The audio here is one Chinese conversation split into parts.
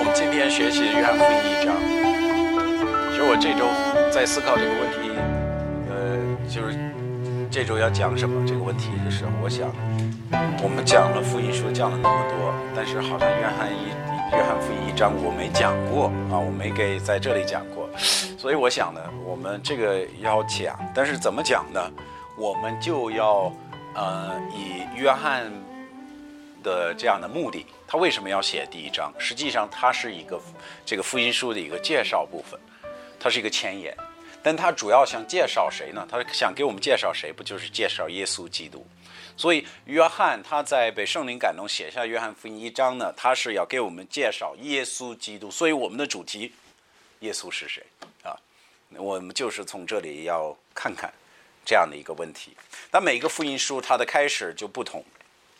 今天学习约翰福音1章。其实我这周在思考这个问题，就是这周要讲什么这个问题的时候，我想我们讲了福音书讲了那么多，但是好像约翰福音1章我没讲过啊，我没给在这里讲过，所以我想呢，我们这个要讲，但是怎么讲呢？我们就要以约翰的这样的目的，他为什么要写第1章？实际上，它是一个这个福音书的一个介绍部分，它是一个前言。但他主要想介绍谁呢？他想给我们介绍谁？不就是介绍耶稣基督？所以约翰他在被圣灵感动写下约翰福音1章呢，他是要给我们介绍耶稣基督。所以我们的主题，耶稣是谁啊？我们就是从这里要看看这样的一个问题。但每个福音书它的开始就不同。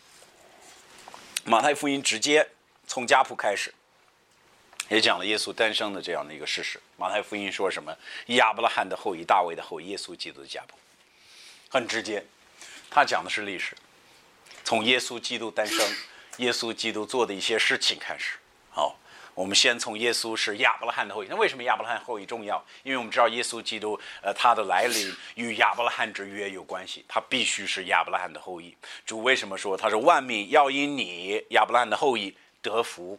马太福音直接从家谱开始，也讲了耶稣诞生的这样的一个事实。马太福音说什么？亚伯拉罕的后裔，大卫的后裔，耶稣基督的家谱，很直接。他讲的是历史，从耶稣基督诞生，耶稣基督做的一些事情开始。好，我们先从耶稣是亚伯拉罕的后裔。那为什么亚伯拉罕后裔重要？因为我们知道耶稣基督，他的来临与亚伯拉罕之约有关系，他必须是亚伯拉罕的后裔。主为什么说他是万民要因你亚伯拉罕的后裔得福？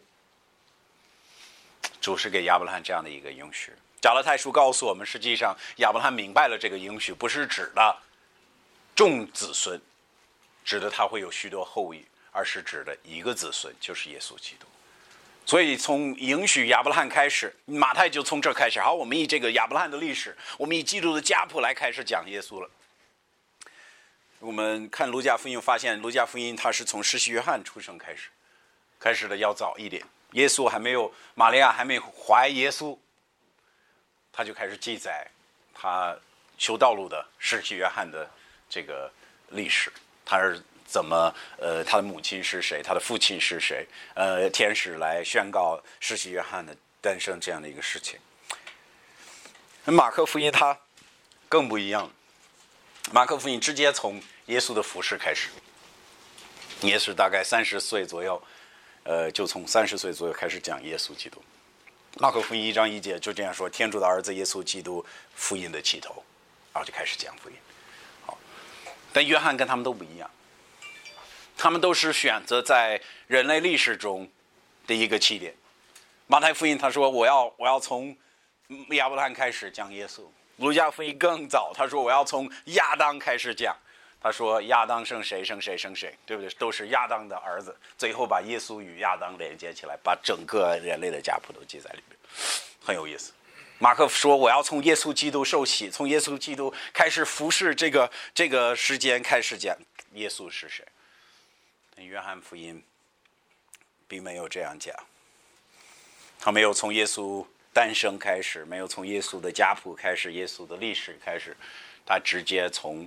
主是给亚伯拉罕这样的一个应许。加拉太书告诉我们，实际上亚伯拉罕明白了这个应许，不是指的众子孙，指的他会有许多后裔，而是指的一个子孙，就是耶稣基督。所以从应许亚伯拉罕开始，马太就从这开始。好，我们以这个亚伯拉罕的历史，我们以基督的家谱来开始讲耶稣了。我们看路加福音，发现路加福音他是从施洗约翰出生开始的要早一点。耶稣还没有，玛利亚还没怀耶稣，他就开始记载他修道路的施洗约翰的这个历史，他是怎么他的母亲是谁，他的父亲是谁，天使来宣告施洗约翰的诞生这样的一个事情。马可福音他更不一样，马可福音直接从耶稣的服事开始。耶稣大概30岁左右，就从30岁左右开始讲耶稣基督。马可福音1章1节就这样说：天主的儿子耶稣基督，福音的起头，然后就开始讲福音。好，但约翰跟他们都不一样，他们都是选择在人类历史中的一个起点。马太福音他说我要从亚伯拉罕开始讲耶稣。路加福音更早，他说我要从亚当开始讲。他说亚当生谁，对不对？都是亚当的儿子，最后把耶稣与亚当连接起来，把整个人类的家谱都记在里面，很有意思。马可说我要从耶稣基督受洗，从耶稣基督开始服侍这个时间开始讲耶稣是谁。但约翰福音并没有这样讲，他没有从耶稣诞生开始，没有从耶稣的家谱开始，耶稣的历史开始，他直接从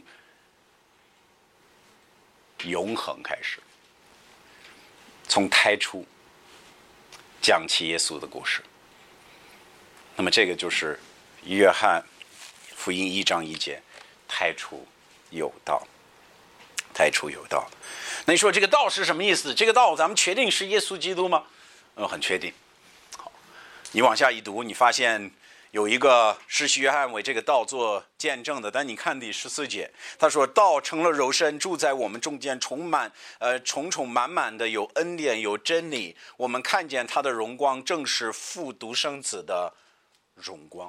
永恒开始，从太初讲起耶稣的故事。那么这个就是约翰福音1章1节，太初有道，太初有道。那你说这个道是什么意思？这个道咱们确定是耶稣基督吗？很确定。好，你往下一读，你发现有一个施洗约翰为这个道做见证的。但你看第14节，他说道成了肉身，住在我们中间，充满满的，有恩典有真理，我们看见他的荣光，正是父独生子的荣光。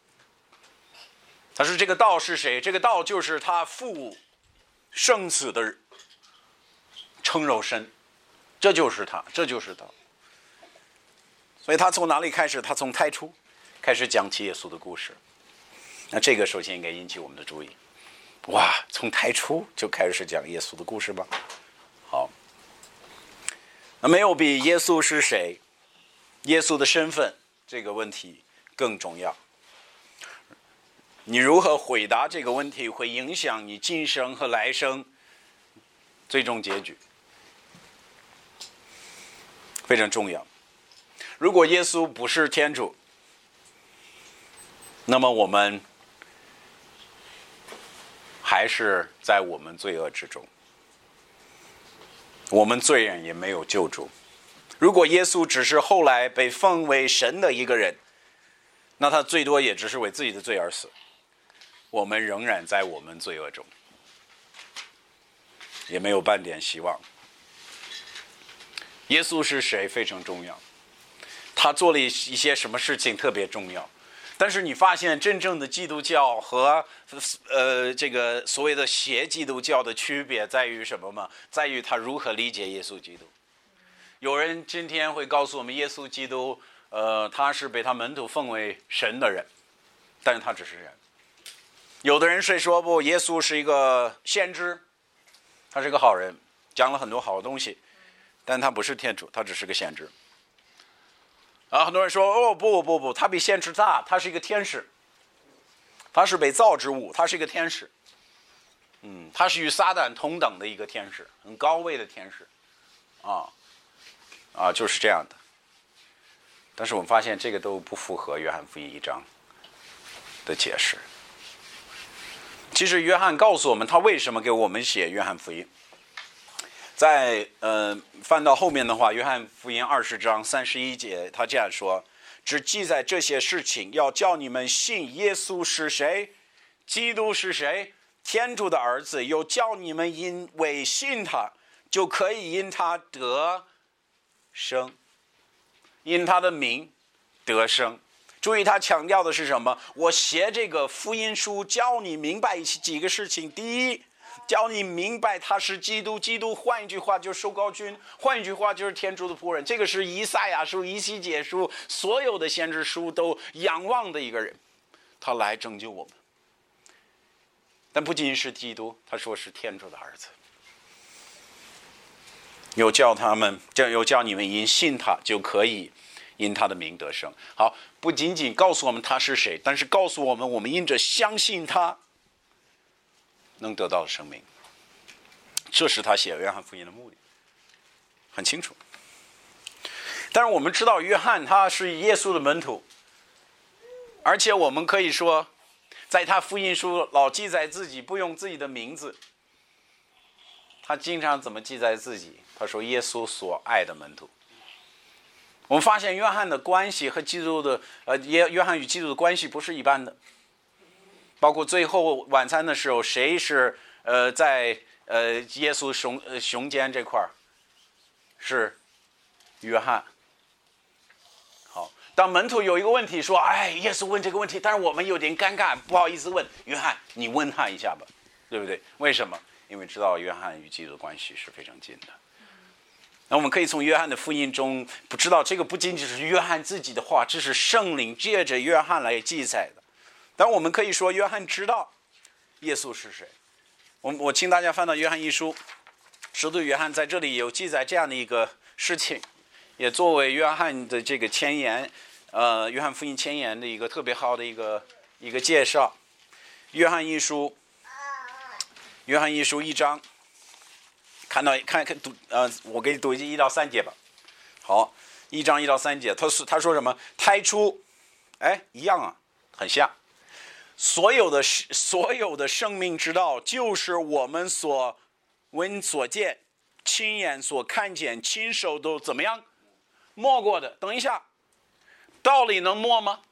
他说这个道是谁？这个道就是他父圣子的成肉身，这就是他，这就是道。所以他从哪里开始？他从太初开始讲起耶稣的故事。那这个首先应该引起我们的注意。哇，从太初就开始讲耶稣的故事吗？好，那没有比耶稣是谁，耶稣的身份这个问题更重要。你如何回答这个问题，会影响你今生和来生最终结局，非常重要。如果耶稣不是天主，那么我们还是在我们罪恶之中，我们罪人也没有救主， 如果耶稣只是后来被奉为神的一个人，那他最多也只是为自己的罪而死，我们仍然在我们罪恶中，也没有半点希望。耶稣是谁非常重要，他做了一些什么事情特别重要。但是你发现真正的基督教和这个所谓的邪基督教的区别在于什么吗？在于他如何理解耶稣基督。有人今天会告诉我们，耶稣基督他是被他门徒奉为神的人，但是他只是人。有的人说不，耶稣是一个先知，他是一个好人，讲了很多好的东西，但他不是天主，他只是个先知。很多人说，哦，不，他比先知大，他是一个天使，他是被造之物，他是一个天使，他是与撒旦同等的一个天使，很高位的天使，就是这样的。但是我们发现这个都不符合约翰福音1章的解释。其实约翰告诉我们他为什么给我们写约翰福音。在翻到后面的话，约翰福音20章31节，他这样说：只记载这些事情，要叫你们信耶稣是谁，基督是谁，天主的儿子，又叫你们因为信他，就可以因他得生，因他的名得生。注意他强调的是什么？我写这个福音书教你明白几个事情。第一，教你明白他是基督，基督换一句话就是受膏君，换一句话就是天主的仆人。这个是以赛亚书、以西结书所有的先知书都仰望的一个人，他来拯救我们。但不仅是基督，他说是天主的儿子，又叫你们因信他，就可以因他的名得生。好，不仅仅告诉我们他是谁，但是告诉我们，我们因着相信他能得到生命。这是他写约翰福音的目的，很清楚。但是我们知道约翰他是耶稣的门徒，而且我们可以说在他福音书老记载自己，不用自己的名字。他经常怎么记载自己？他说耶稣所爱的门徒。我们发现约翰的关系和基督的约翰与基督的关系不是一般的。包括最后晚餐的时候，谁是在耶稣胸间这块是约翰。好，当门徒有一个问题说，耶稣问这个问题，但是我们有点尴尬，不好意思问约翰，你问他一下吧，对不对？为什么？因为知道约翰与基督的关系是非常近的。那我们可以从约翰的福音中不知道，这个不仅仅是约翰自己的话，这是圣灵借着约翰来记载的。但我们可以说约翰知道耶稣是谁。我请大家翻到约翰一书，使徒约翰在这里有记载这样的一个事情，也作为约翰的这个前言，约翰福音前言的一个特别好的一个介绍。约翰一书1章，看我给你读1到3节吧。好，1章1到3节，他说什么？太初，一样啊，很像。所有的生命之道，就是我们所闻所见、亲眼所看见、亲手都怎么样摸过的。等一下，道理能摸吗？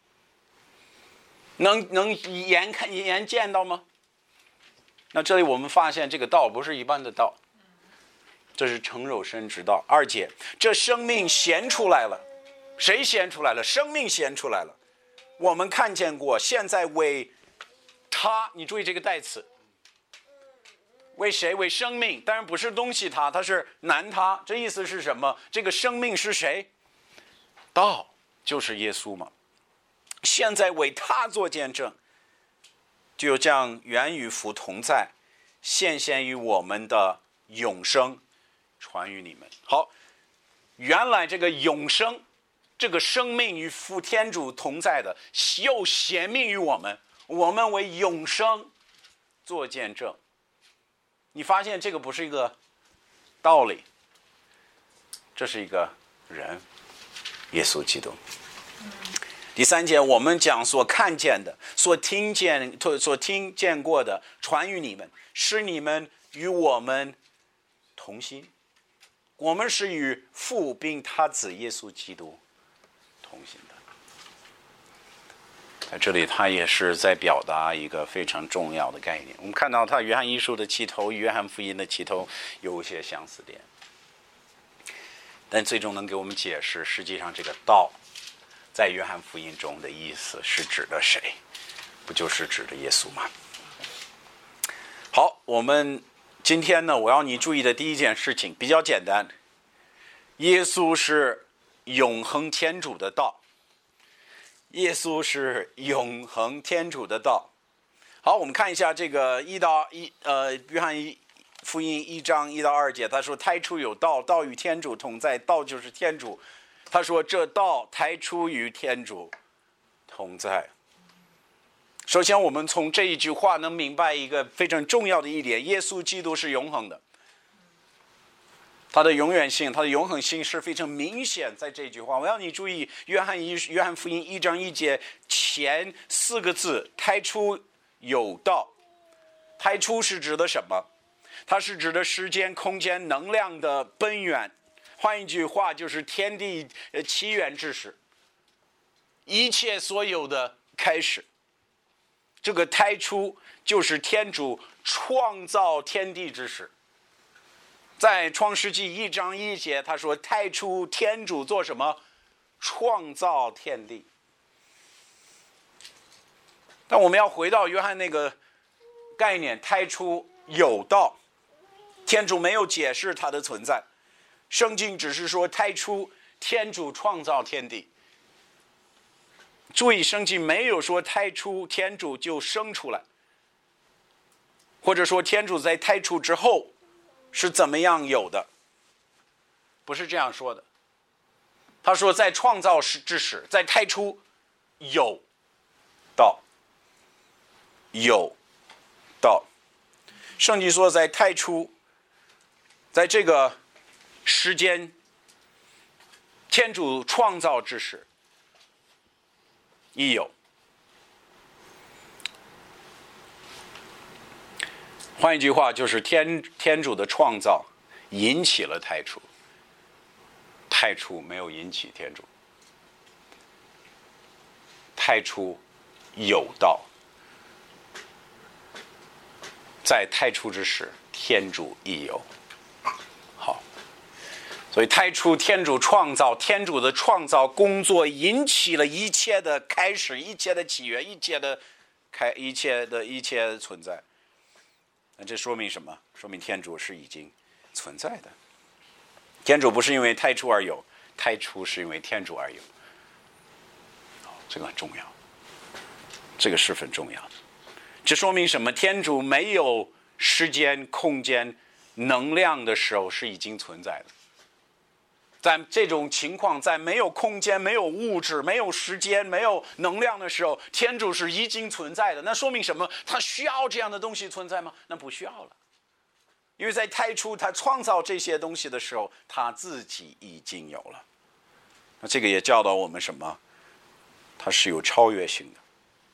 能眼见到吗？那这里我们发现这个道不是一般的道，这是成肉身之道。2节，这生命显出来了，谁显出来了？生命显出来了，我们看见过，现在为他，你注意这个代词，为谁？为生命，当然不是东西他是男他。这意思是什么？这个生命是谁？道就是耶稣嘛。现在为他做见证，就将原与父同在，现现于我们的永生传于你们。好，原来这个永生，这个生命与父天主同在的，又显明于我们，我们为永生做见证。你发现这个不是一个道理，这是一个人，耶稣基督。第3节，我们讲所看见的、所听见过的，传于你们，使你们与我们同心。 我们是与父并他子耶稣基督同行的。在这里他也是在表达一个非常重要的概念。我们看到他约翰一书的起头与约翰福音的起头有一些相似点，但最终能给我们解释，实际上这个道在约翰福音中的意思是指的谁？不就是指的耶稣吗？好，我们今天呢，我要你注意的第一件事情比较简单，耶稣是永恒天主的道。耶稣是永恒天主的道。好，我们看一下这个约翰福音1章1到2节，他说太初有道，道与天主同在，道就是天主。他说这道太初与天主同在。首先我们从这一句话能明白一个非常重要的一点，耶稣基督是永恒的，他的永远性，他的永恒性是非常明显在这句话。我要你注意约翰福音1章1节前4个字，太初有道。太初是指的什么？它是指的时间空间能量的本源，换一句话就是天地起源之始，一切所有的开始。这个太初就是天主创造天地之始。在创世纪1章1节他说太初天主做什么？创造天地。但我们要回到约翰那个概念，太初有道，天主没有解释它的存在，圣经只是说太初天主创造天地。注意，圣经没有说太初天主就生出来，或者说天主在太初之后是怎么样有的，不是这样说的。他说在创造之始，在太初有道，有道。圣经说在太初，在这个时间天主创造之时亦有。换一句话就是天主的创造引起了太初，太初没有引起天主。太初有道，在太初之时天主亦有。好，所以太初天主创造，天主的创造工作引起了一切的开始，一切的起源，一切的存在。那这说明什么？说明天主是已经存在的。天主不是因为太初而有，太初是因为天主而有。这个很重要，这个十分重要的。这说明什么？天主没有时间、空间、能量的时候是已经存在的。在这种情况，在没有空间、没有物质、没有时间、没有能量的时候，天主是已经存在的。那说明什么？他需要这样的东西存在吗？那不需要了，因为在太初他创造这些东西的时候，他自己已经有了。那这个也教导我们什么？它是有超越性的，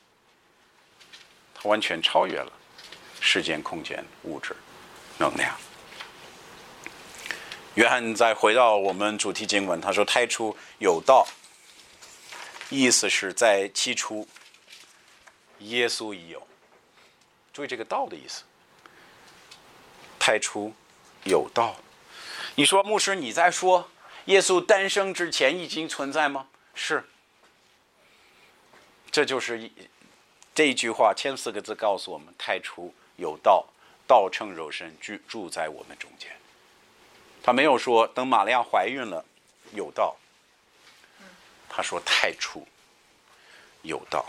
它完全超越了时间、空间、物质、能量。约翰再回到我们主题经文，他说太初有道，意思是在起初耶稣已有。注意这个道的意思，太初有道。你说牧师，你在说耶稣诞生之前已经存在吗？是，这就是这一句话前4个字告诉我们，太初有道，道成肉身住在我们中间。他没有说等玛利亚怀孕了有道，他说太初有道。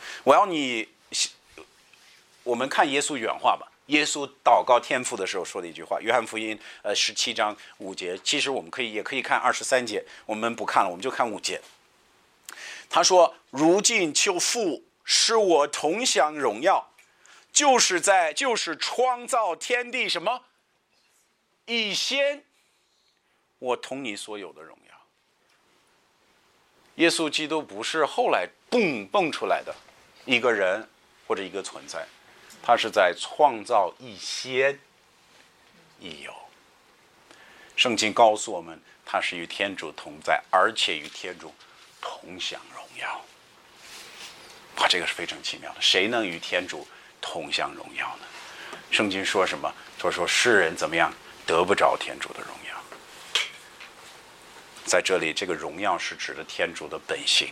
我们看耶稣原话吧。耶稣祷告天父的时候说的一句话，约翰福音17章5节。其实我们也可以看23节，我们不看了，我们就看5节。他说：如今求父使我同享荣耀，就是创造天地什么以先，我同你所有的荣耀。耶稣基督不是后来蹦出来的一个人或者一个存在，他是在创造以先已有。 圣经告诉我们，他是与天主同在，而且与天主同享荣耀。这个是非常奇妙的。谁能与天主同享荣耀呢？圣经说什么？说世人怎么样得不着天主的荣耀。在这里，这个荣耀是指的天主的本性，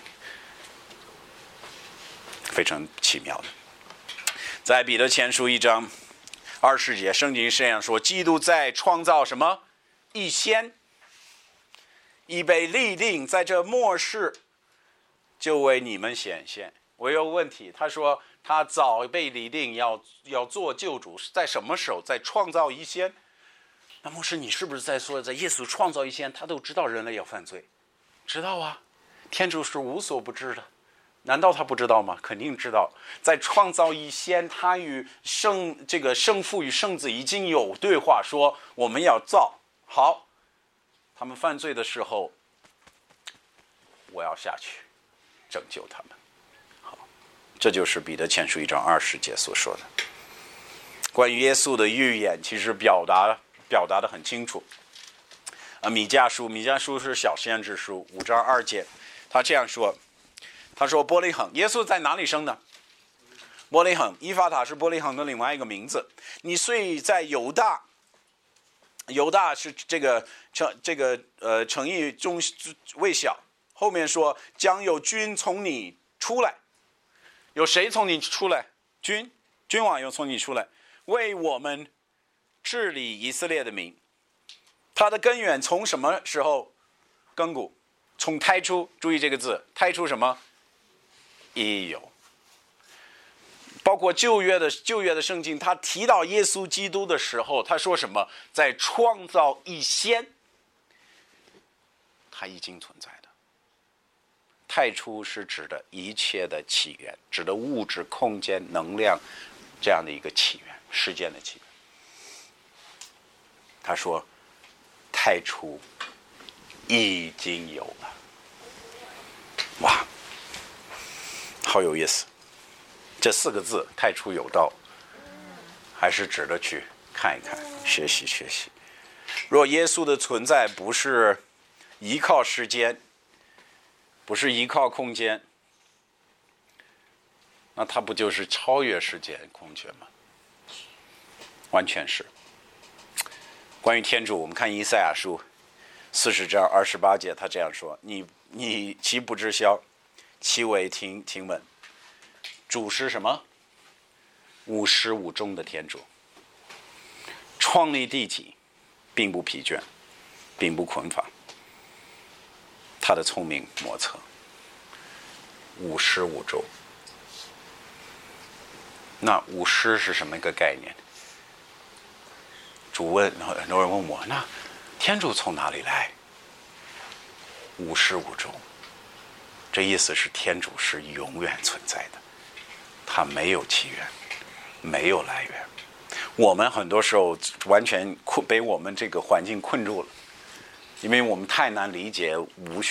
非常奇妙的。在彼得前书1章20节，圣经是这样说：基督在创造什么？以先，已被立定，在这末世就为你们显现。我有问题，他说他早被立定要做救主，在什么时候？在创造以先。那牧师，你是不是在说，在耶稣创造以前，他都知道人类要犯罪？知道啊，天主是无所不知的，难道他不知道吗？肯定知道。在创造以前，他与圣父与圣子已经有对话，说我们要造好，他们犯罪的时候，我要下去拯救他们。好，这就是彼得前书1章20节所说的关于耶稣的预言，其实表达得很清楚。米迦书是小先知书5章2节，他这样说，他说伯利恒，耶稣在哪里生的？伯利恒，以法塔是伯利恒的另外一个名字。你虽在犹大是这个诚意中未小，后面说将有君从你出来，有谁从你出来？君王又从你出来，为我们治理以色列的民。它的根源从什么时候亘古？从太初，注意这个字，太初什么？已有。包括旧约的圣经，他提到耶稣基督的时候，他说什么？在创造以先，他已经存在的。太初是指的一切的起源，指的物质、空间、能量这样的一个起源，时间的起源。他说太初已经有了。哇，好有意思。这4个字太初有道，还是值得去看一看，学习。若耶稣的存在不是依靠时间，不是依靠空间，那他不就是超越时间空间吗？完全是。关于天主，我们看以赛亚书40章28节，他这样说：你岂不知晓？其为听闻。主是什么？无始无终的天主，创立地极，并不疲倦，并不困乏。他的聪明莫测，无始无终。那无始是什么一个概念？主问，很多人问我，那天主从哪里来？无始无终，这意思是天主是永远存在的，它没有起源，没有来源。我们很多时候完全被我们这个环境困住了，因为我们太难理解无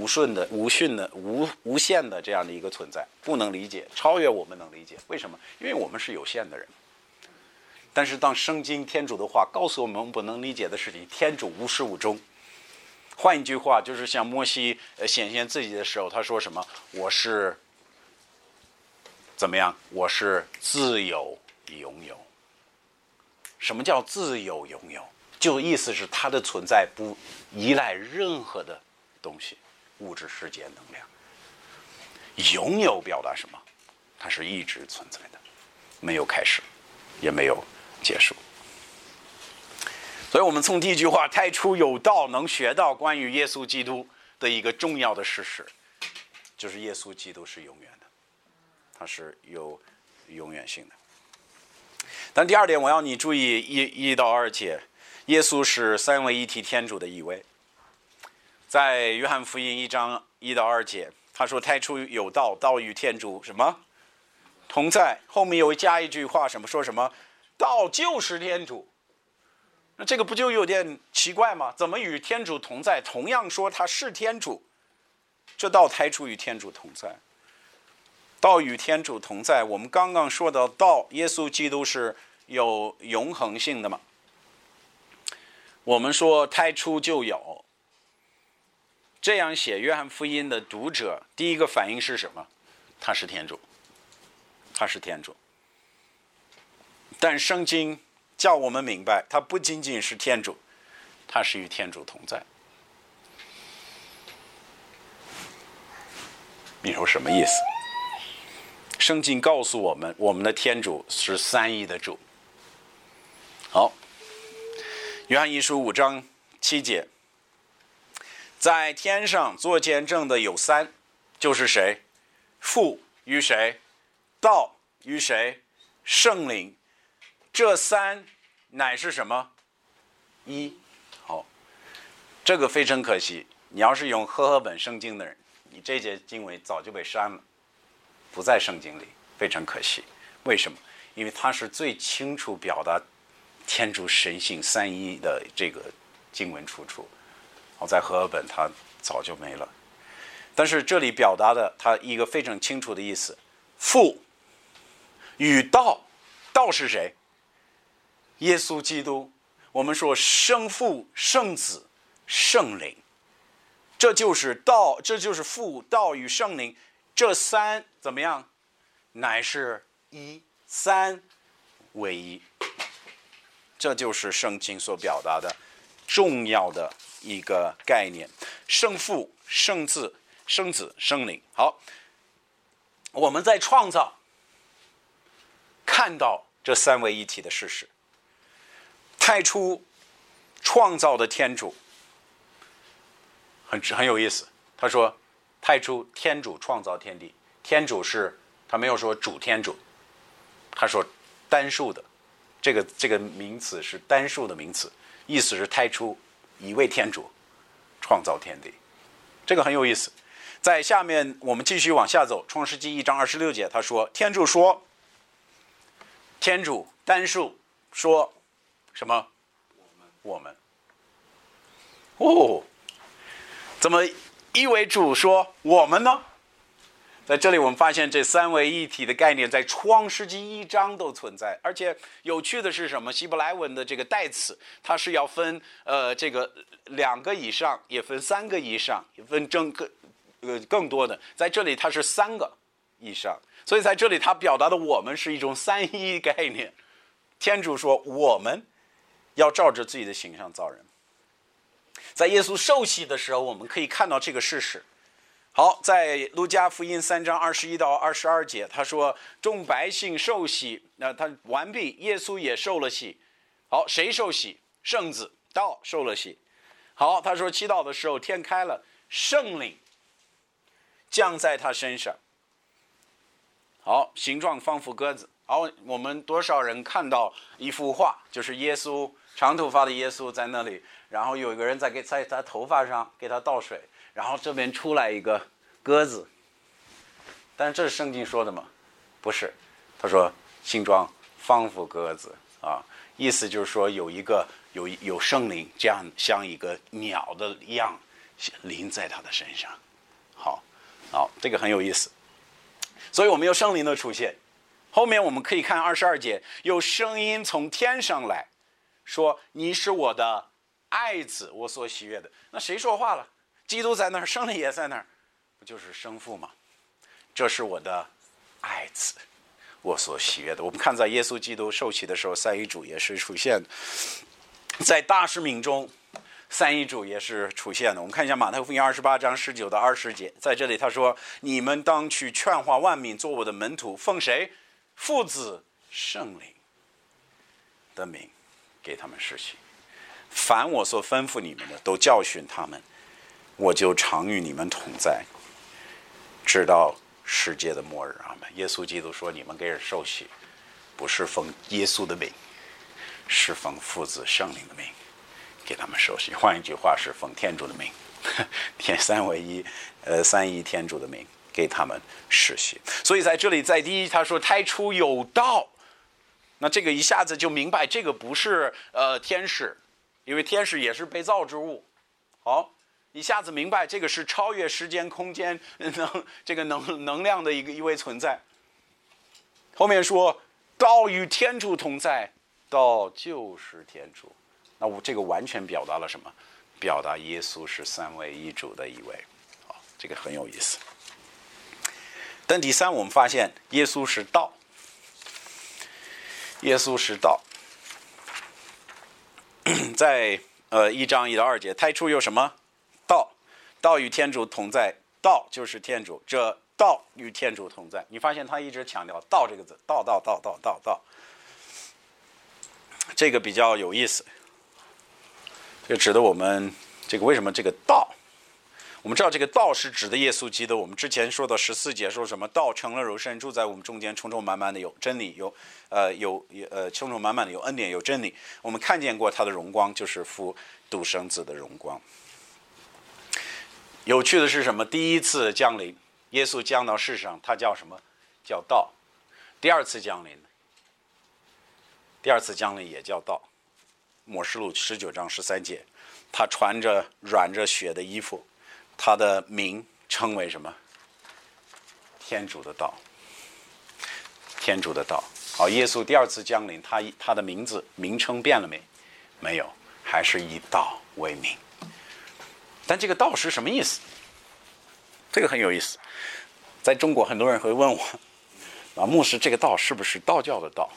限的这样的一个存在，不能理解，超越我们能理解。为什么？因为我们是有限的人。但是当圣经天主的话告诉我们不能理解的事情，天主无始无终。换一句话，就是像摩西显现自己的时候，他说什么？我是怎么样？我是自有永有。什么叫自有永有？就意思是他的存在不依赖任何的东西，物质、世界、能量。永有表达什么？它是一直存在的，没有开始，也没有结束。所以我们从第一句话太初有道能学到关于耶稣基督的一个重要的事实，就是耶稣基督是永远的，他是有永远性的。但第二点我要你注意1到2节，耶稣是三位一体天主的一位。在约翰福音1章1到2节，他说太初有道，道与天主什么同在，后面有加一句话，说什么道就是天主。那这个不就有点奇怪吗？怎么与天主同在？同样说他是天主，这道太初与天主同在，道与天主同在。我们刚刚说到道，耶稣基督是有永恒性的嘛？ 我们说太初就有，这样写约翰福音的读者第一个反应是什么？他是天主，他是天主。但圣经叫我们明白，他不仅仅是天主，他是与天主同在。你说什么意思？圣经告诉我们，我们的天主是三一的主。好，约翰一书5章7节，在天上做见证的有三，就是谁？父与谁？道与谁？圣灵。这三乃是什么？一。好，这个非常可惜，你要是用和合本圣经的人，你这节经文早就被删了，不在圣经里，非常可惜。为什么？因为它是最清楚表达天主神性三一的这个经文出处。好，在和合本它早就没了。但是这里表达的它一个非常清楚的意思，父与道，道是谁？耶稣基督。我们说圣父、圣子、圣灵，这就是道，这就是父、道与圣灵，这三怎么样？乃是一，三为一。这就是圣经所表达的重要的一个概念：圣父、圣子、圣子、圣灵。好，我们在创造看到这三位一体的事实。太初创造的天主很有意思，他说太初天主创造天地，天主是他没有说主天主，他说单数的，这个名词是单数的名词，意思是太初一位天主创造天地，这个很有意思。在下面我们继续往下走，创世纪1章26节，他说天主说，天主单数说什么？我们。哦，怎么一为主说我们呢？在这里我们发现这三位一体的概念在创世纪1章都存在，而且有趣的是什么？希伯来文的这个代词，它是要分这个2个以上，也分3个以上，也分更多的，在这里它是3个以上，所以在这里它表达的我们是一种三一概念。天主说我们要照着自己的形象造人。在耶稣受洗的时候，我们可以看到这个事实。好，在路加福音3章21到22节，他说众百姓受洗，他完毕，耶稣也受了洗。好，谁受洗？圣子道受了洗。好，他说祈祷的时候天开了，圣灵降在他身上。好，形状仿佛鸽子。好，我们多少人看到一幅画，就是耶稣长头发的耶稣在那里，然后有一个人在他头发上给他倒水，然后这边出来一个鸽子。但是这是圣经说的吗？不是，他说形状仿佛鸽子啊，意思就是说有圣灵这样像一个鸟的样临在他的身上。好，这个很有意思。所以我们有圣灵的出现。后面我们可以看22节，有声音从天上来说，你是我的爱子，我所喜悦的。那谁说话了？基督在那儿，圣灵也在那儿，不就是生父吗？这是我的爱子，我所喜悦的。我们看在耶稣基督受洗的时候，三一主也是出现的，在大使命中三一主也是出现的。我们看一下马太福音28章19到20节，在这里他说，你们当去劝化万民，做我的门徒，奉谁？父子圣灵的名给他们施行。凡我所吩咐你们的，都教训他们，我就常与你们同在，直到世界的末日。阿们。耶稣基督说，你们给人受洗，不是奉耶稣的名，是奉父子圣灵的名给他们受洗。换一句话，是奉天主的名，天三位一，三一天主的名给他们施行。所以在这里，在第一他说太初有道，那这个一下子就明白，这个不是天使，因为天使也是被造之物。好，一下子明白这个是超越时间空间能量的一位存在。后面说道与天主同在，道就是天主， 那这个完全表达了什么？表达耶稣是三位一主的一位，这个很有意思。但第三，我们发现耶稣是道，耶稣是道。在1章1到2节，太初有什么？道，道与天主同在，道就是天主，这道与天主同在。你发现他一直强调道这个字，道，这个比较有意思。这指的我们这个为什么这个道？我们知道这个道是指的耶稣基督。我们之前说到14节说什么？道成了肉身，住在我们中间，充充满满的有真理，充充满满的有恩典，有真理。我们看见过他的荣光，就是父独生子的荣光。有趣的是什么？第一次降临，耶稣降到世上，他叫什么？叫道。第二次降临也叫道。默示录19章13节，他穿着染着血的衣服，他的名称为什么？天主的道。天主的道。好，耶稣第二次降临，他的名称变了没？没有，还是以道为名。但这个道是什么意思？这个很有意思。在中国很多人会问我，牧师，这个道是不是道教的道？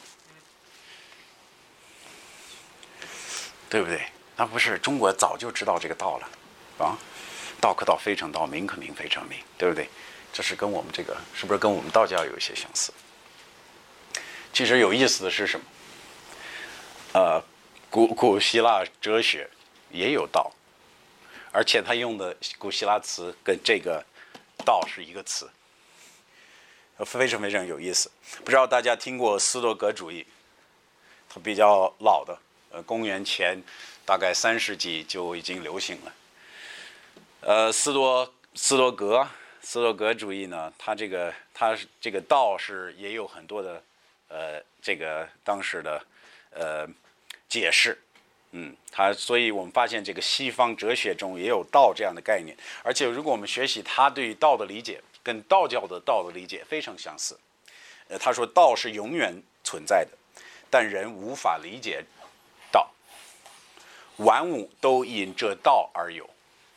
对不对？那不是，中国早就知道这个道了，道可道非常道，名可名非常名，对不对？这是跟我们这个是不是跟我们道教有一些相似？其实有意思的是什么？古希腊哲学也有道，而且他用的古希腊词跟这个道是一个词，非常非常有意思。不知道大家听过斯多葛主义？它比较老的。公元前大概3世纪就已经流行了。斯多葛主义呢，他这个道是也有很多的这个当时的解释。所以我们发现这个西方哲学中也有道这样的概念，而且如果我们学习他对于道的理解，跟道教的道的理解非常相似。他说道是永远存在的，但人无法理解道，万物都因这道而有。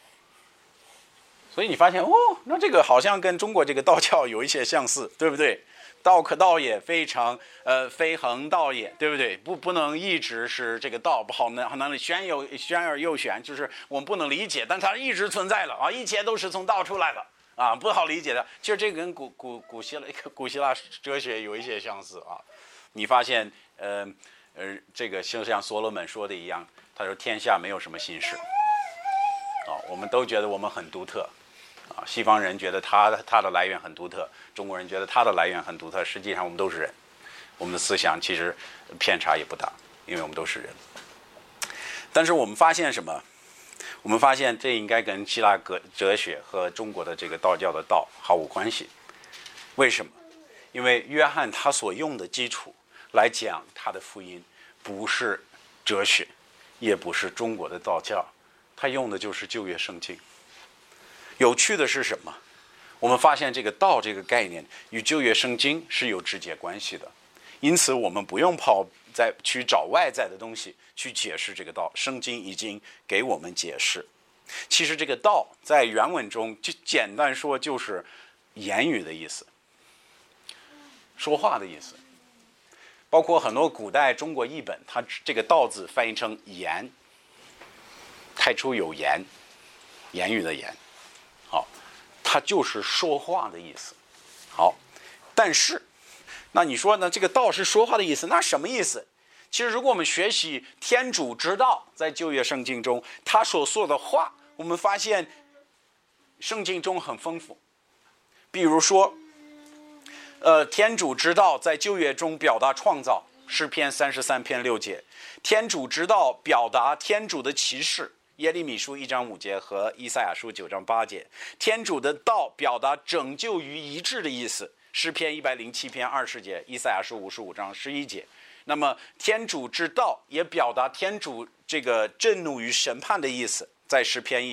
所以你发现那这个好像跟中国这个道教有一些相似，对不对？道可道也，非非恒道也，对不对？不能一直是这个道，不好难宣而又宣，就是我们不能理解，但它一直存在了啊，一切都是从道出来的啊，不好理解的。其实这个跟古希腊哲学有一些相似啊。你发现这个就像所罗门说的一样，他说天下没有什么新事啊，我们都觉得我们很独特。西方人觉得他的来源很独特，中国人觉得他的来源很独特，实际上我们都是人，我们的思想其实偏差也不大，因为我们都是人。但是我们发现什么？我们发现这应该跟希腊哲学和中国的这个道教的道毫无关系。为什么？因为约翰他所用的基础来讲他的福音不是哲学，也不是中国的道教，他用的就是旧约圣经。有趣的是什么？我们发现这个道这个概念与旧约圣经是有直接关系的，因此我们不用去找外在的东西去解释这个道，圣经已经给我们解释。其实这个道在原文中就简单说就是言语的意思，说话的意思。包括很多古代中国译本，它这个道字翻译成言，太初有言，言语的言。好，它就是说话的意思。好，但是，那你说呢？这个道是说话的意思，那什么意思？其实，如果我们学习天主之道，在旧约圣经中，他所说的话，我们发现圣经中很丰富。比如说，天主之道在旧约中表达创造，诗篇33篇6节；天主之道表达天主的启示。耶利米书1章5节和以赛亚书9章8节，天主的道表达拯救与医治的意思，诗篇107篇20节，以赛亚书55章11节。那么天主之道也表达天主这个震怒与审判的意思，在诗篇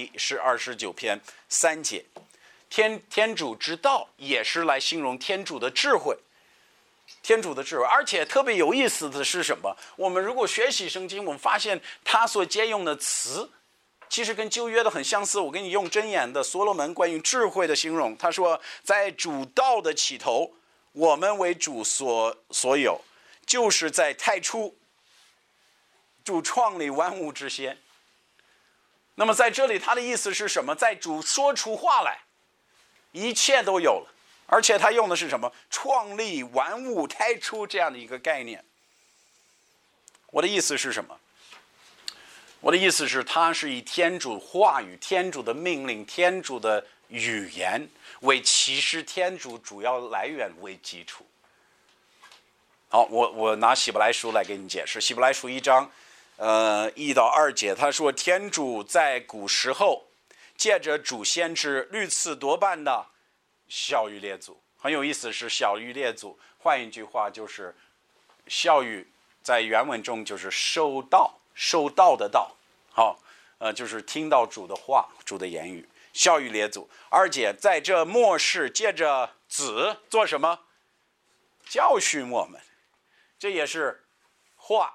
29篇3节。天主之道也是来形容天主的智慧， 天主的智慧。而且特别有意思的是什么？我们如果学习圣经，我们发现他所借用的词其实跟旧约的很相似。我给你用箴言的所罗门关于智慧的形容，他说，在主道的起头，我们为主所有，就是在太初主创立万物之先。那么在这里他的意思是什么？在主说出话来，一切都有了。而且他用的是什么？创立万物太初这样的一个概念。我的意思是什么？我的意思是，他是以天主话语、天主的命令、天主的语言为启示天主主要来源为基础。好，我拿希伯来书来给你解释。希伯来书1章1到2节，他说，天主在古时候借着主先知屡次多般的晓谕列祖。很有意思，是晓谕列祖，换一句话就是晓谕在原文中就是收到的道。好，就是听到主的话，主的言语，晓谕列祖。而且在这末世借着子做什么？教训我们，这也是话。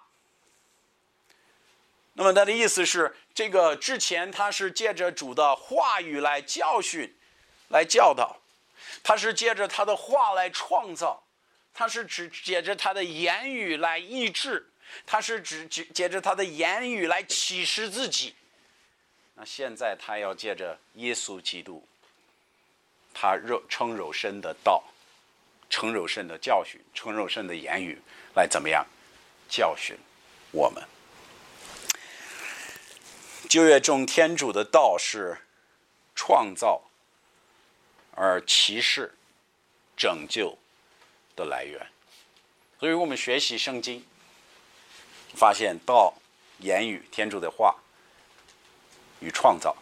那么他的意思是，这个之前他是借着主的话语来教训，来教导，他是借着他的话来创造，他是借着他的言语来医治，他是借着他的言语来启示自己。那现在他要借着耶稣基督，他称肉身的道，称肉身的教训，称肉身的言语来怎么样教训我们。旧约中天主的道是创造而启示拯救的来源。所以我们学习圣经，发现道、言语、天主的话与创造、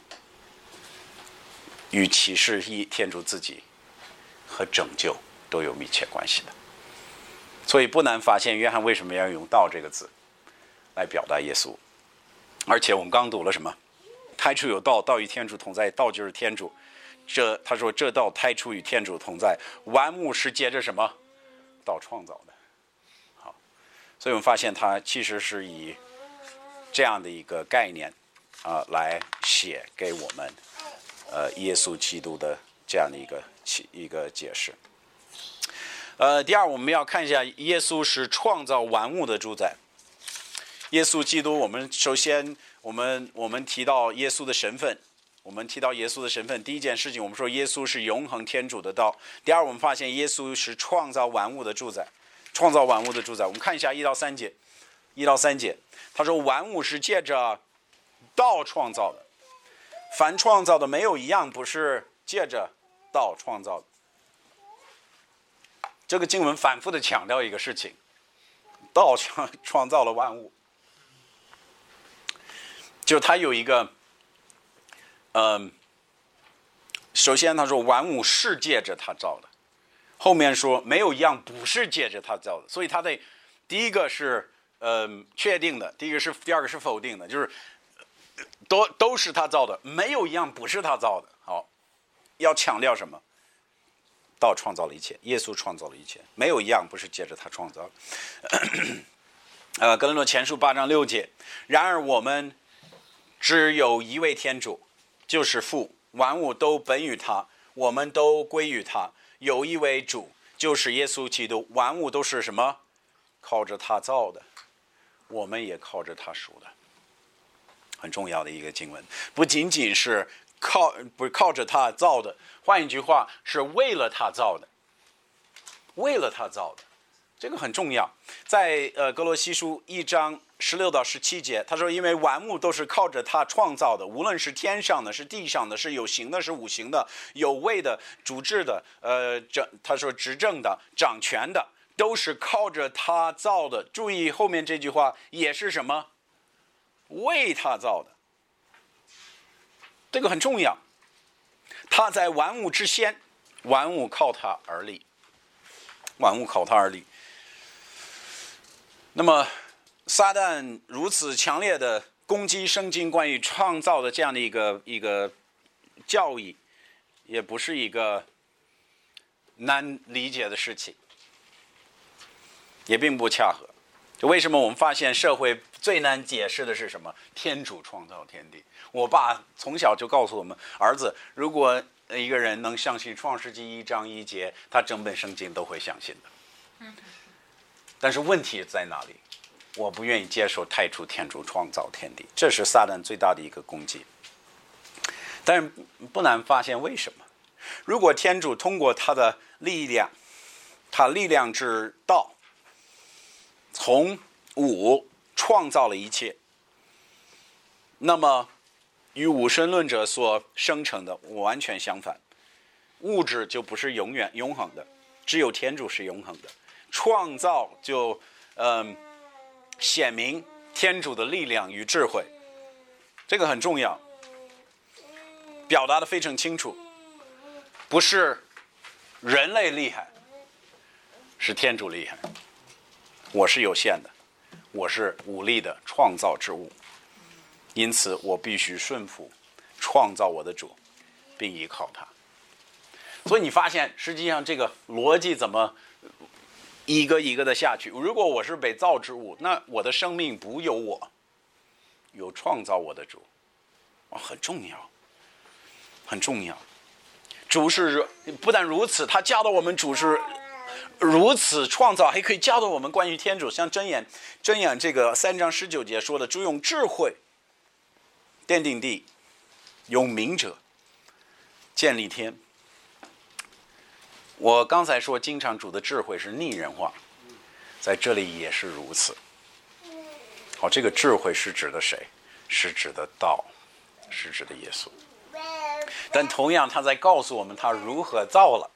与启示天主自己和拯救都有密切关系的。所以不难发现，约翰为什么要用道这个字来表达耶稣。而且我们刚读了什么？太初有道，道与天主同在，道就是天主。他说这道太初与天主同在，万物是借着什么道创造的。好，所以我们发现他其实是以这样的一个概念来写给我们耶稣基督的这样的一个解释。第二，我们要看一下耶稣是创造万物的主宰。耶稣基督，我们首先我们提到耶稣的身份。我们提到耶稣的身份，第一件事情，我们说耶稣是永恒天主的道。第二，我们发现耶稣是创造万物的主宰，创造万物的主宰。我们看一下1到3节，1到3节，他说万物是借着道创造的，凡创造的没有一样不是借着道创造的。这个经文反复的强调一个事情，道创造了万物，就他有一个首先他说万物是借着他造的，后面说没有一样不是借着他造的。所以他的第一个是确定的，第二个是否定的，就是都是他造的，没有一样不是他造的。好，要强调什么？道创造了一切，耶稣创造了一切，没有一样不是借着他创造的。哥林多前书8章6节，然而我们只有一位天主，就是父，万物都本于他，我们都归于他。有一位主，就是耶稣基督，万物都是什么？靠着他造的，我们也靠着他属的。很重要的一个经文，不仅仅是靠着他造的，换一句话，是为了他造的，为了他造的，这个很重要。在哥罗西书1章16到17节，他说因为万物都是靠着他创造的，无论是天上的，是地上的，是有形的，是无形的，有位的，主治的，他说执政的，掌权的，都是靠着他造的。注意后面这句话也是什么？为他造的，这个很重要。他在万物之先，万物靠他而立，万物靠他而立。那么撒旦如此强烈的攻击圣经关于创造的这样的一个教义，也不是一个难理解的事情。 也并不恰合。就为什么我们发现社会最难解释的是什么？天主创造天地。我爸从小就告诉我们，儿子，如果一个人能相信创世纪1章1节，他整本圣经都会相信的。但是问题在哪里？我不愿意接受太初天主创造天地，这是撒旦最大的一个攻击。但是不难发现为什么？如果天主通过他的力量，他力量之道，从无创造了一切，那么与无神论者所生成的完全相反。物质就不是永恒的，只有天主是永恒的。创造就显明天主的力量与智慧，这个很重要，表达得非常清楚。不是人类厉害，是天主厉害。我是有限的，我是无力的创造之物，因此我必须顺服创造我的主，并依靠他。所以你发现实际上这个逻辑怎么一个一个的下去。如果我是被造之物，那我的生命不由我，有创造我的主，很重要，很重要。主是不但如此，他教导我们主是如此创造，还可以教导我们关于天主。像箴言这个3章19节说的，主用智慧奠定地，用明者建立天。我刚才说经常主的智慧是拟人化，在这里也是如此。好，这个智慧是指的谁？是指的道，是指的耶稣。但同样他在告诉我们他如何造了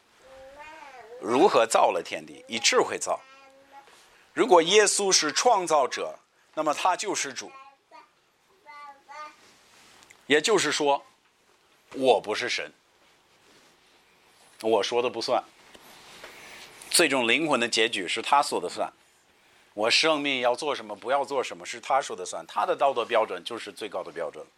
天地，以智慧造。如果耶稣是创造者，那么他就是主。也就是说，我不是神，我说的不算，最终灵魂的结局是他说的算。我生命要做什么不要做什么是他说的算，他的道德标准就是最高的标准。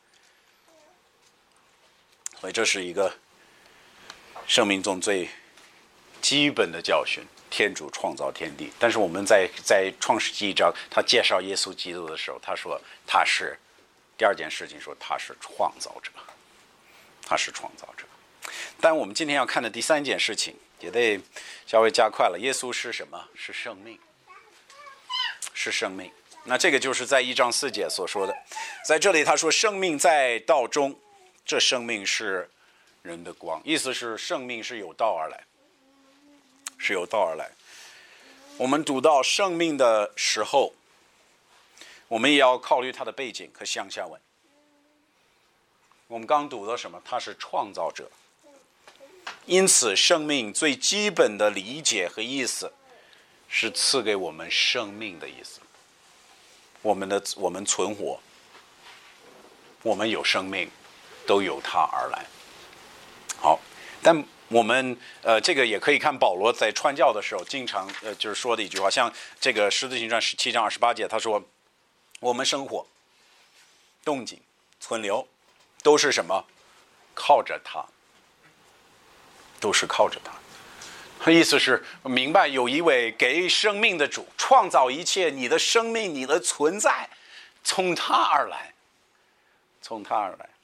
所以这是一个生命中最基本的教训，天主创造天地。但是我们在创世纪1章他介绍耶稣基督的时候，他说他是第二件事情，说他是创造者，他是创造者。但我们今天要看的第3件事情也得稍微加快了。耶稣是什么？是生命，是生命。那这个就是在1章4节所说的，在这里他说生命在道中，这生命是人的光，意思是生命是由道而来，是由道而来。我们读到生命的时候，我们也要考虑它的背景和上下文。我们刚读到什么？他是创造者，因此生命最基本的理解和意思是赐给我们生命的意思。我们存活，我们有生命，都由他而来。好，但我们这个也可以看保罗在传教的时候经常就是说的一句话，像这个使徒行传17章28节，他说我们生活动静存留都是什么？靠着他，都是靠着他。意思是明白有一位给生命的主，创造一切，你的生命你的存在从他而来，从他而来。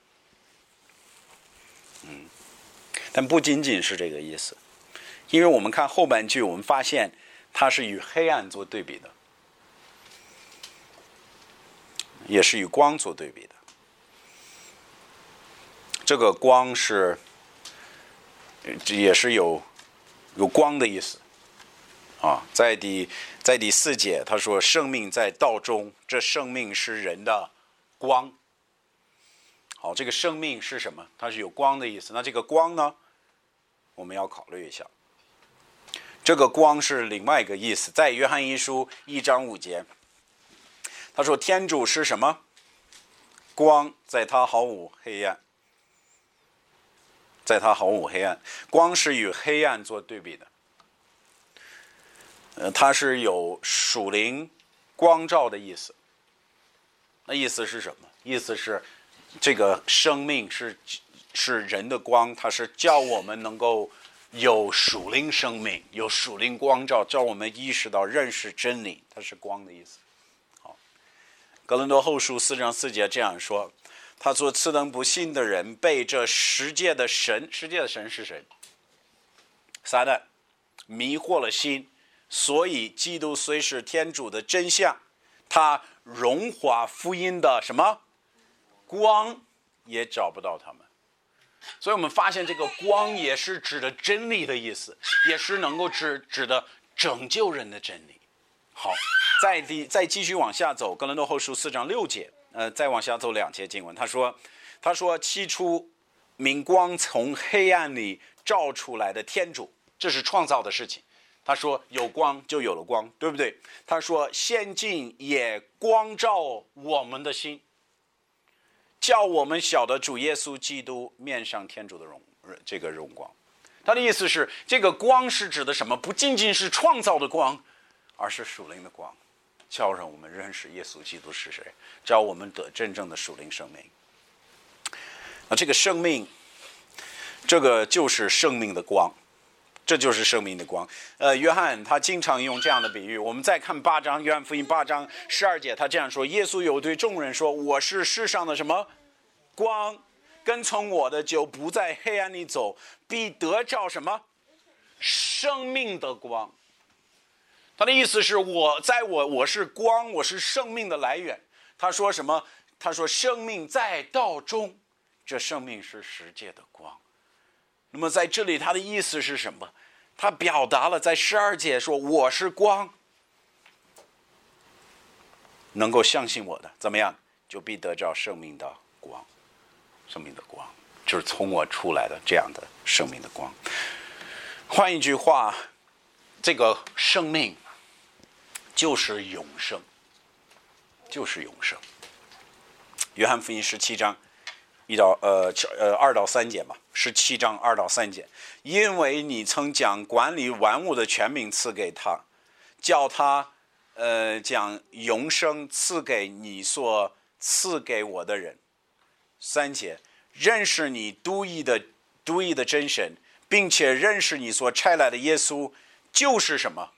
但不仅仅是这个意思，因为我们看后半句，我们发现它是与黑暗做对比的，也是与光做对比的。这个光是也是有光的意思啊。在第4节他说生命在道中，这生命是人的光。好，这个生命是什么？它是有光的意思。那这个光呢，我们要考虑一下。这个光是另外一个意思，在约翰一书1章5节，他说天主是什么？光，在他毫无黑暗，在他毫无黑暗。光是与黑暗做对比的，它是有属灵光照的意思。那意思是什么？意思是这个生命是人的光，它是叫我们能够有属灵生命，有属灵光照，叫我们意识到认识真理，它是光的意思。好，哥林多后书4章4节这样说：他说此等不信的人被这世界的神是谁？撒旦迷惑了心，所以基督虽是天主的真相，他荣华福音的什么光也找不到他们。所以我们发现这个光也是指的真理的意思，也是能够指的拯救人的真理。好，再继续往下走，哥林多后书4章6节，再往下走2节经文，他说起初明光从黑暗里照出来的天主，这是创造的事情。他说有光就有了光，对不对？他说现今也光照我们的心，叫我们晓得主耶稣基督面上天主的荣光。他的意思是，这个光是指的什么？不仅仅是创造的光，而是属灵的光，叫让我们认识耶稣基督是谁，叫我们得真正的属灵生命。这个生命，这个就是生命的光，这就是生命的光。约翰他经常用这样的比喻。我们再看8章，约翰福音8章12节，他这样说：耶稣有对众人说，我是世上的什么光，跟从我的就不在黑暗里走，必得照什么生命的光。他的意思是我是光，我是生命的来源。他说什么？他说生命在道中，这生命是世界的光。那么在这里他的意思是什么？他表达了在12节说我是光，能够相信我的怎么样，就必得着生命的光。生命的光就是从我出来的这样的生命的光。换一句话，这个生命就是永生，就是永生。约翰福音17章2到3节嘛，17章2到3节，因为你曾将管理万物的权柄赐给他，叫他将永生赐给你所赐给我的人。3节，认识你独一的真神，并且认识你所差来的耶稣，就是什么？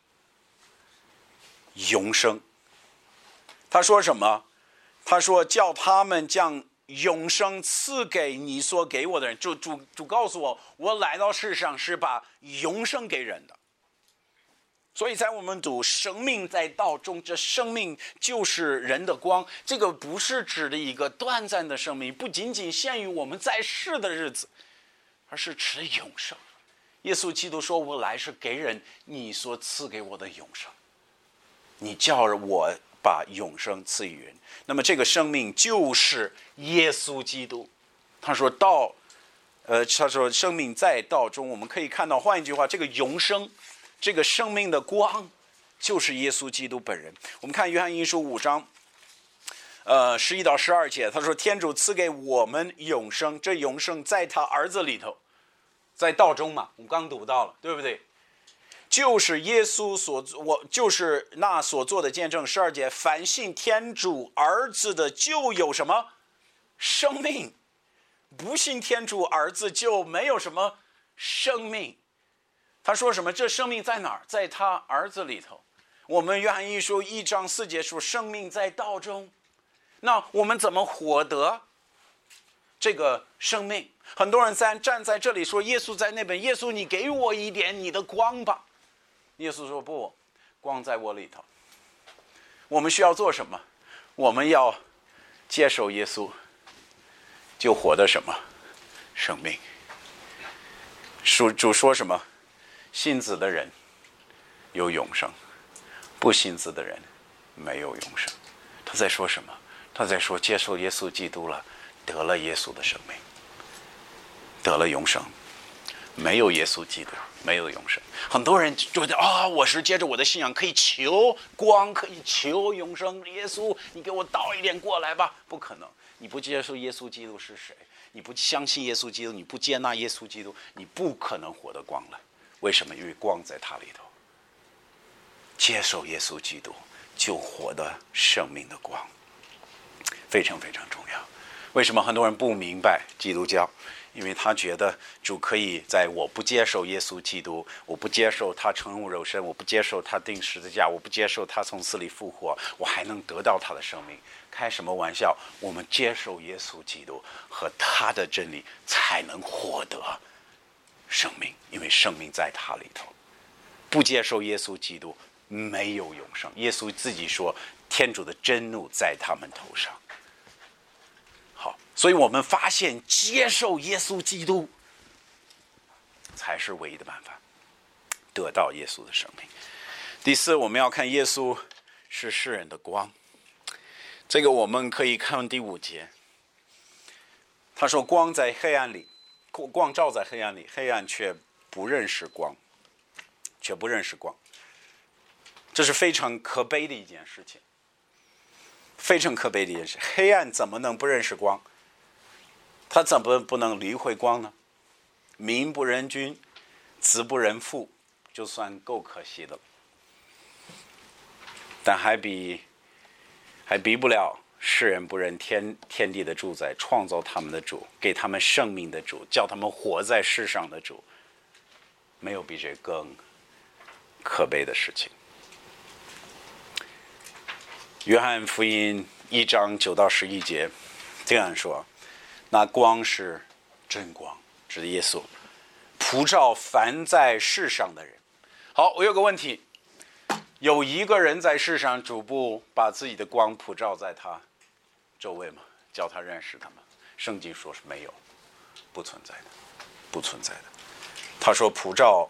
永生。他说什么？他说叫他们将永生赐给你所给我的人。主告诉我，我来到世上是把永生给人的。所以在我们读生命在道中，这生命就是人的光。这个不是指的一个短暂的生命，不仅仅限于我们在世的日子，而是指永生。耶稣基督说，我来是给人你所赐给我的永生，你叫我把永生赐予人。那么这个生命就是耶稣基督。他说他说生命在道中，我们可以看到，换一句话，这个永生，这个生命的光就是耶稣基督本人。我们看约翰一书5章11到12节，他说天主赐给我们永生，这永生在他儿子里头，在道中嘛，我们刚读到了，对不对？就是耶稣就是那所做的见证。12节，凡信天主儿子的就有什么生命，不信天主儿子就没有什么生命。他说什么？这生命在哪儿？在他儿子里头。我们约翰一书1章4节说生命在道中。那我们怎么获得这个生命？很多人站在这里说耶稣在那边，耶稣你给我一点你的光吧。耶稣说不，光在我里头。我们需要做什么？我们要接受耶稣，就获得什么生命。主说什么？信子的人有永生，不信子的人没有永生。他在说什么？他在说接受耶稣基督了，得了耶稣的生命，得了永生。没有耶稣基督，没有永生。很多人觉得我是接着我的信仰可以求光，可以求永生。耶稣你给我倒一点过来吧。不可能，你不接受耶稣基督是谁，你不相信耶稣基督，你不接纳耶稣基督，你不可能获得光了。为什么？因为光在他里头。接受耶稣基督就获得生命的光，非常非常重要。 为什么很多人不明白基督教？因为他觉得主可以在我不接受耶稣基督，我不接受他成肉身，我不接受他钉十字架，我不接受他从死里复活，我还能得到他的生命。开什么玩笑？我们接受耶稣基督和他的真理，才能获得生命，因为生命在他里头。不接受耶稣基督，没有永生。耶稣自己说，天主的真怒在他们头上。好，所以我们发现接受耶稣基督才是唯一的办法，得到耶稣的生命。第四，我们要看耶稣是世人的光。这个我们可以看第5节，他说光在黑暗里，光照在黑暗里，黑暗却不认识光，这是非常可悲的一件事情，非常可悲的一件事。黑暗怎么能不认识光？他怎么不能理会光呢？名不认君，子不认父，就算够可惜的了，但还比不了世人不认天地的主宰，创造他们的主，给他们生命的主，叫他们活在世上的主。没有比这更可悲的事情。约翰福音1章9到11节这样说：那光是真光，指的耶稣，普照凡在世上的人。好，我有个问题，有一个人在世上逐步把自己的光普照在他周围吗？叫他认识他吗？圣经说是没有，不存在的。他说普照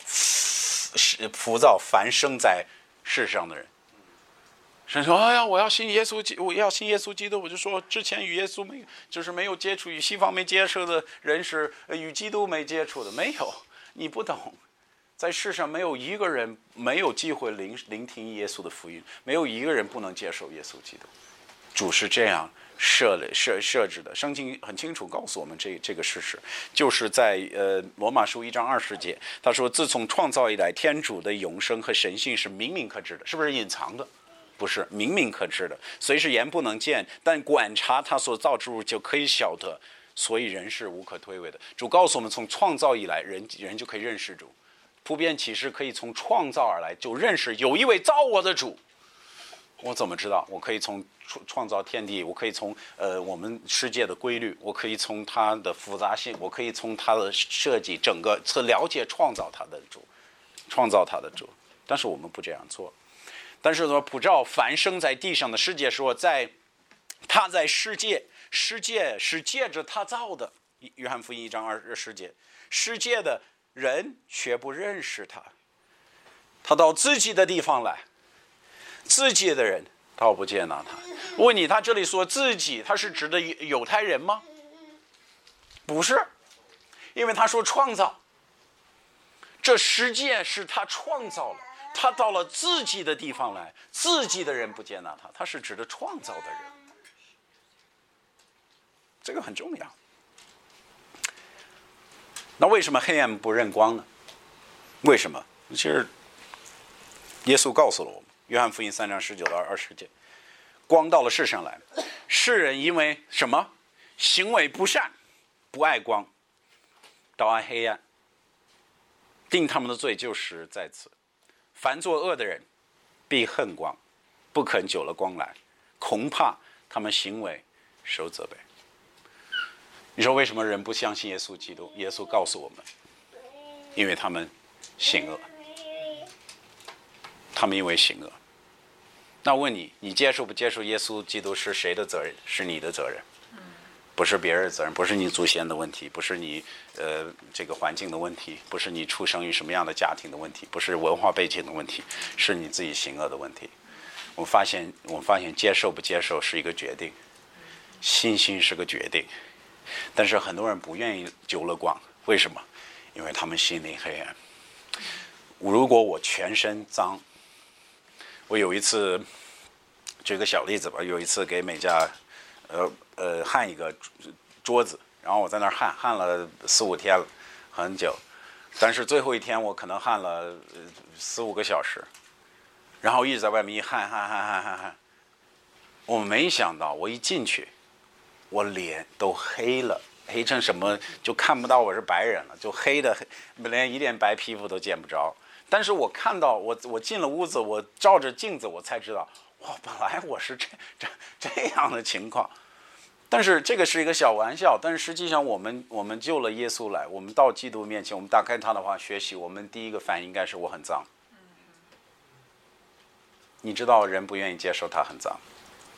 凡生在世上的人。神说：哎呀，我要信耶稣基督。我就说，之前与耶稣没有接触，与西方没接触的人是与基督没接触的。没有，你不懂。在世上没有一个人没有机会聆听耶稣的福音，没有一个人不能接受耶稣基督。主是这样设置的，圣经很清楚告诉我们这个事实，就是在罗马书1章20节，他说：自从创造以来，天主的永生和神性是明明可知的。是不是隐藏的？不是，明明可知的，虽是眼不能见，但观察他所造之物就可以晓得，所以人是无可推诿的。主告诉我们，从创造以来，人就可以认识主。普遍启示可以从创造而来，就认识有一位造我的主。我怎么知道？我可以从创造天地，我可以从我们世界的规律，我可以从它的复杂性，我可以从它的设计整个了解创造它的主。但是我们不这样做。但是说普照凡生在地上的世界，说他在世界是借着他造的。约翰福音1章20节，世界的人却不认识他，他到自己的地方来，自己的人倒不接纳他。我问你，他这里说自己，他是指的犹太人吗？不是，因为他说创造，这世界是他创造了，他到了自己的地方来，自己的人不接纳他，他是指的创造的人。这个很重要。那为什么黑暗不认光呢？为什么？其实耶稣告诉了我们，约翰福音3章19到20节，光到了世上来，世人因为什么？行为不善，不爱光，倒爱黑暗，定他们的罪就是在此。凡作恶的人必恨光，不肯久了光来，恐怕他们行为受责备。你说为什么人不相信耶稣基督？耶稣告诉我们，因为他们行恶，他们因为行恶。那问你，你接受不接受耶稣基督是谁的责任？是你的责任，不是别人的责任，不是你祖先的问题，不是你这个环境的问题，不是你出生于什么样的家庭的问题，不是文化背景的问题，是你自己行恶的问题。我们发现接受不接受是一个决定，信心是个决定。但是很多人不愿意久了光，为什么？因为他们心里黑暗。如果我全身脏，我有一次举个小例子吧，有一次给美家焊一个桌子，然后我在那儿焊了4-5天了，很久，但是最后一天我可能焊了4-5个小时，然后一直在外面一焊，我没想到我一进去， 我脸都黑了，黑成什么就看不到我是白人了，就黑的连一点白皮肤都见不着。但是我看到我进了屋子，我照着镜子，我才知道，哇，本来我是这样的情况。但是这个是一个小玩笑，但是实际上我们救了耶稣来，我们到基督面前，我们打开他的话学习，我们第一个反应应该是我很脏。你知道人不愿意接受他很脏，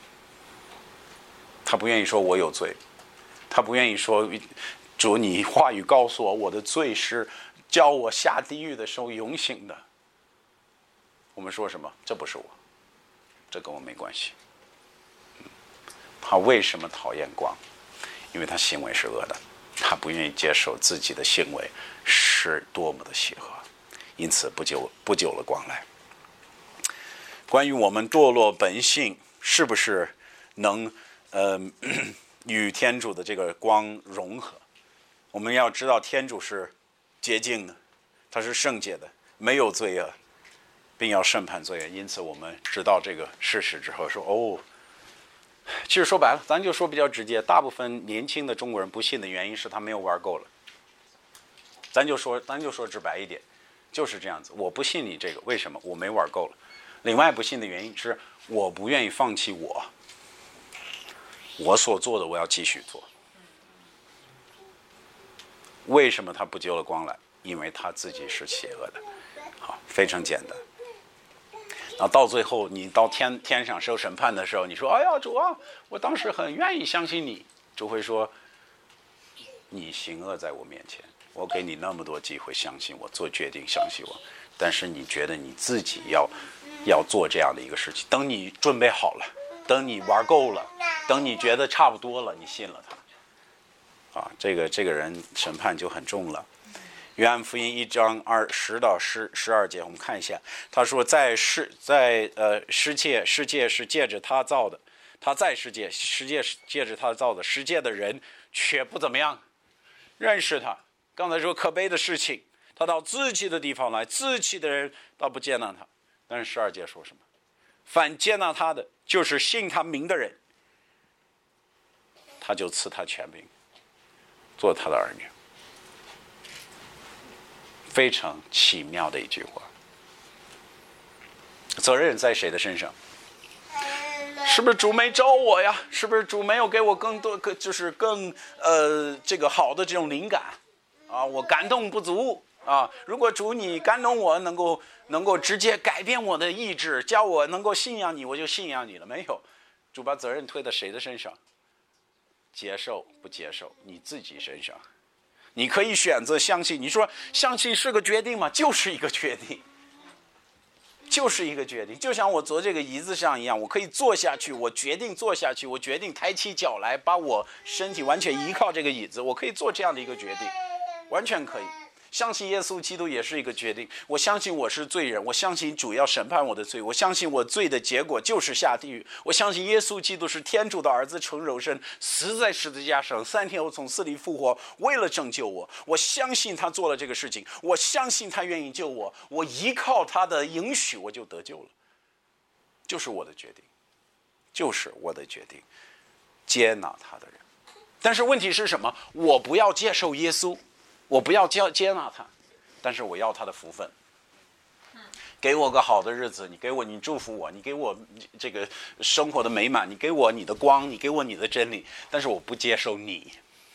他不愿意说我有罪，他不愿意说主你话语告诉我的罪是叫我下地狱的时候永醒的。我们说什么？这不是我，这跟我没关系。他为什么讨厌光？因为他行为是恶的，他不愿意接受自己的行为是多么的邪恶，因此不久了光来。关于我们堕落本性是不是能与天主的这个光融合，我们要知道天主是洁净的，他是圣洁的，没有罪恶，并要审判罪恶。因此我们知道这个事实之后说，哦，其实说白了，咱就说比较直接，大部分年轻的中国人不信的原因是他没有玩够了。咱就说直白一点，就是这样子。我不信你这个，为什么？我没玩够了。另外不信的原因是我不愿意放弃我所做的，我要继续做。为什么他不救了光来？因为他自己是邪恶的。好，非常简单。然后到最后你到天上受审判的时候，你说，哎呀主啊，我当时很愿意相信你。主会说，你行恶在我面前，我给你那么多机会相信我，做决定相信我，但是你觉得你自己要做这样的一个事情，等你准备好了，等你玩够了，等你觉得差不多了，你信了他啊，这个人审判就很重了。约翰福音1章10到12节，我们看一下。他说世界是借着他造的，他在世界是借着他造的，世界的人却不怎么样认识他。刚才说可悲的事情，他到自己的地方来，自己的人倒不接纳他。但是12节说什么？凡接纳他的，就是信他名的人，他就赐他权柄，做他的儿女。非常奇妙的一句话。责任在谁的身上？是不是主没招我呀？是不是主没有给我更多就是更这个好的这种灵感啊？我感动不足啊！如果主你感动我，能够直接改变我的意志，叫我能够信仰你，我就信仰你了。没有，主把责任推到谁的身上？接受不接受，你自己身上。你可以选择相信，你说相信是个决定吗？就是一个决定，就是一个决定。就像我坐这个椅子上一样，我可以坐下去，我决定坐下去，我决定抬起脚来，把我身体完全依靠这个椅子，我可以做这样的一个决定，完全可以。相信耶稣基督也是一个决定，我相信我是罪人，我相信主要审判我的罪，我相信我罪的结果就是下地狱，我相信耶稣基督是天主的儿子，成肉身，死在十字架上，3天后从死里复活，为了拯救我。我相信他做了这个事情，我相信他愿意救我，我依靠他的应许，我就得救了。就是我的决定，就是我的决定，接纳他的人。但是问题是什么？我不要接受耶稣，我不要接纳他，但是我要他的福分。给我个好的日子，你祝福我，你给我这个生活的美满，你给我你的光，你给我你的真理，但是我不接受你。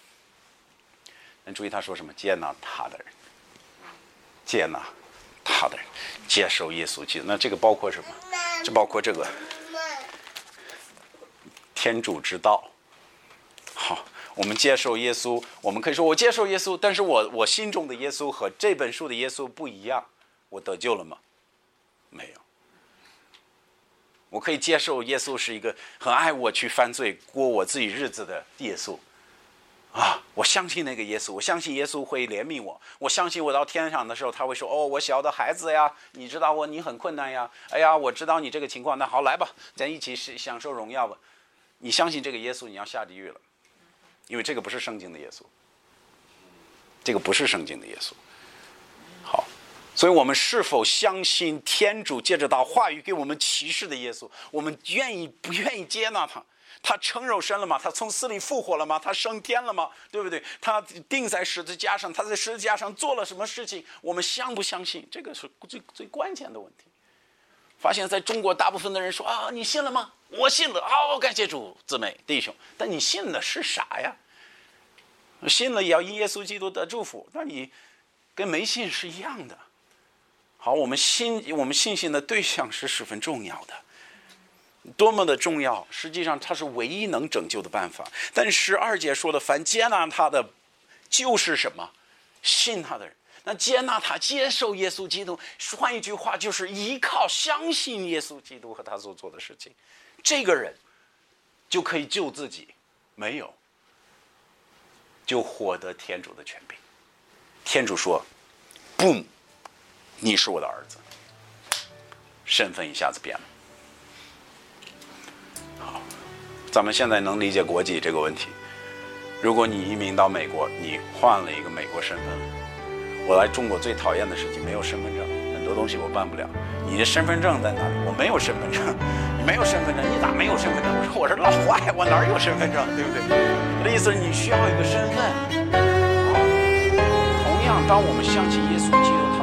注意他说什么？接纳他的人，接纳他的人，接受耶稣基督。那这个包括什么？这包括这个天主之道。好，我们接受耶稣，我们可以说我接受耶稣，但是我心中的耶稣和这本书的耶稣不一样。我得救了吗？没有。我可以接受耶稣是一个很爱我去犯罪过我自己日子的耶稣啊！我相信那个耶稣，我相信耶稣会怜悯我，我相信我到天上的时候他会说，哦，我小的孩子呀，你知道你很困难呀，哎呀，我知道你这个情况，那好，来吧，咱一起享受荣耀吧。你相信这个耶稣，你要下地狱了，因为这个不是圣经的耶稣，这个不是圣经的耶稣。好，所以我们是否相信天主借着他话语给我们启示的耶稣？我们不愿意接纳他？ 他承肉身了吗？他从死里复活了吗？他升天了吗？对不对？他钉在十字架上，他在十字架上做了什么事情？我们相不相信？这个是最关键的问题。发现在中国大部分的人说啊，你信了吗？我信了，好，感谢主，姊妹弟兄。但你信的是啥呀？信了也要因耶稣基督的祝福，那你跟没信是一样的。好，我们信心的对象是十分重要的，多么的重要！实际上，它是唯一能拯救的办法。但12节说的，凡接纳他的，就是什么？信他的人。那接纳他，接受耶稣基督，换一句话就是依靠、相信耶稣基督和他所做的事情，这个人就可以救自己，没有就获得天主的权柄。天主说：“不，你是我的儿子。”身份一下子变了。好，咱们现在能理解国籍这个问题。如果你移民到美国，你换了一个美国身份。我来中国最讨厌的事情，没有身份证，很多东西我办不了。你的身份证在哪里？我没有身份证。你没有身份证，你咋没有身份证？我说我是老坏，我哪有身份证，对不对？我的意思是你需要一个身份。同样，当我们相信耶稣基督，